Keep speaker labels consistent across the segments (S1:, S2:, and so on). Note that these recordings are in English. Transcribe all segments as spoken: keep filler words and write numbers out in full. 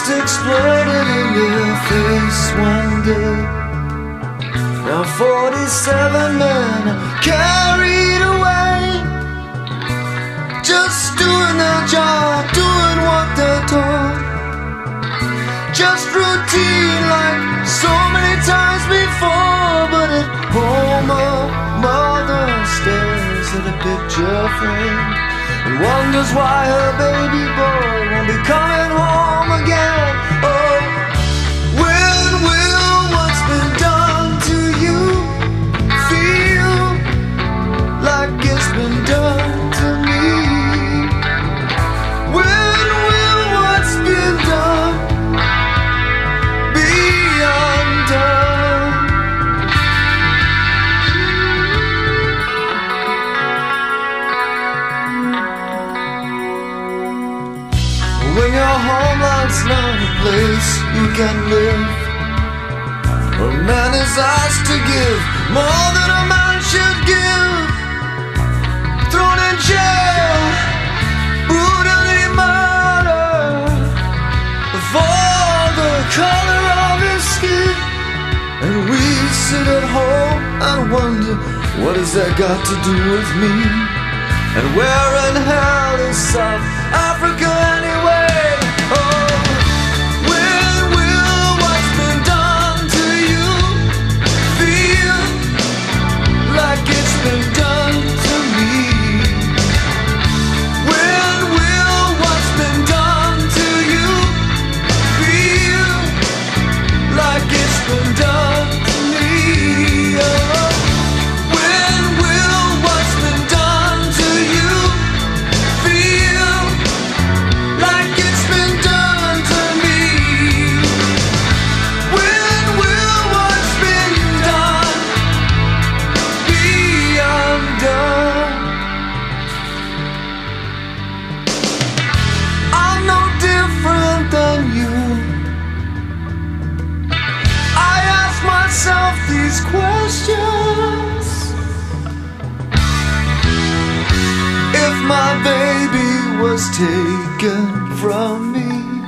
S1: just exploded in their face one day. Now forty-seven men are carried away, just doing their job, doing what they're told. Just routine like so many times before. But at home a mother stares at a picture frame and wonders why her baby boy won't be coming home again. Oh, when will what's been done to you feel like it's been done to me? When will what's been done be undone? When your homeland's not a place you can live, a man is asked to give more than a man should give. Thrown in jail, brutally murdered for the color of his skin. And we sit at home and wonder, what has that got to do with me? And where in hell is South Africa anyway? Oh, when will what's been done to you feel like it's been done to me? When will what's been done to you feel like it's been done to me? Oh, when will what's been done to you feel like it's been done to me? When will what's been done be undone? I'm no different than you. I ask myself these questions. If my baby was taken from me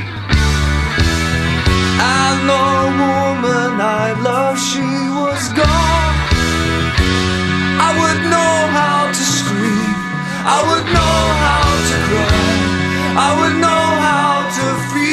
S1: and the woman I love, she was gone, I would know how to scream, I would know how to cry, I would know how to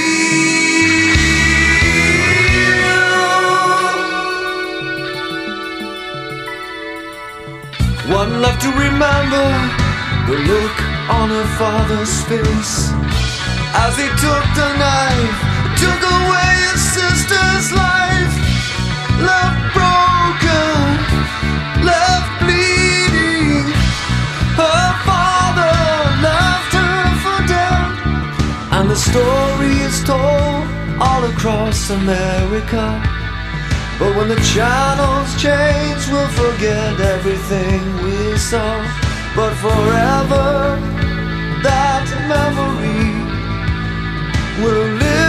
S1: feel. One left to remember the look on her father's face as he took the knife, took away his sister's life. Left broken, left bleeding. Her father left her for dead. And the story is told all across America. But when the channels change, we'll forget everything we saw. But forever, that memory will live.